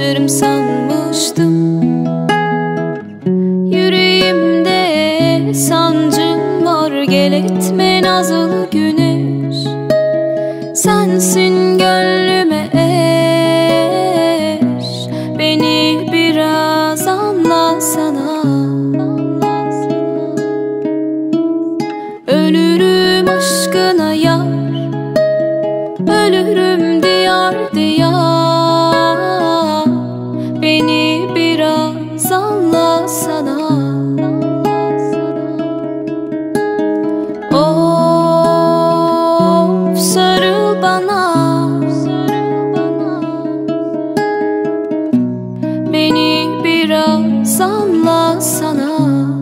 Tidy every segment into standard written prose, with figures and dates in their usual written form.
alışırım sanmıştım. Yüreğimde sancım var, gel etme nazlı güneş. Sensin gönlüme eş, beni biraz anlasana. Ölürüm aşkına yar, ölürüm diyar diyar, beni biraz anlasana. Of sarıl bana, beni biraz anlasana.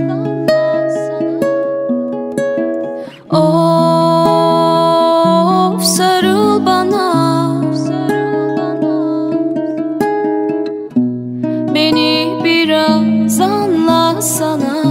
Of sarıl bana, beni biraz anlasana.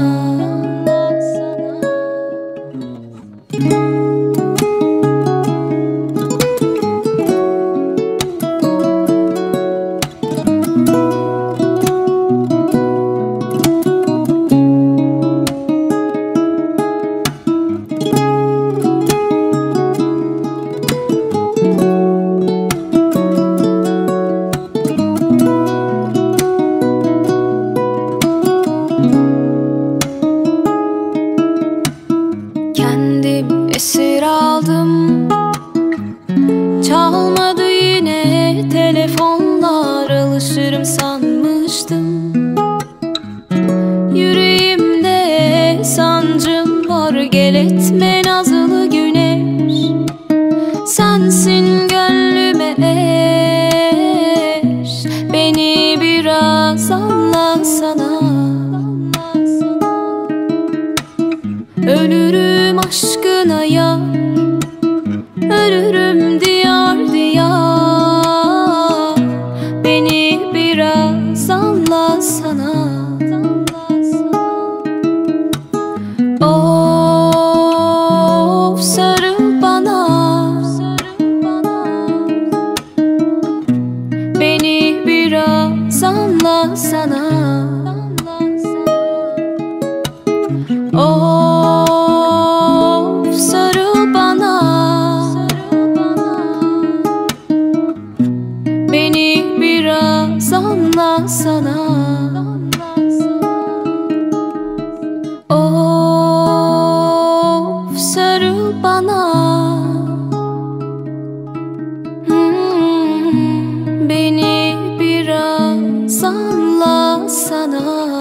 Kendim esir aldım, çalmadı yine telefonlar, alışırım sanmıştım. Yüreğimde sancım var, gel etme nazlı güneş. Sensin gönlüme eş, beni biraz anlasana. Ölürüm aşkına yar, ölürüm diyar diyar, beni biraz anlasana. Of sarıl bana, beni biraz anlasana. Of sarıl bana, beni biraz anlasana. Of sarıl bana, beni biraz anlasana.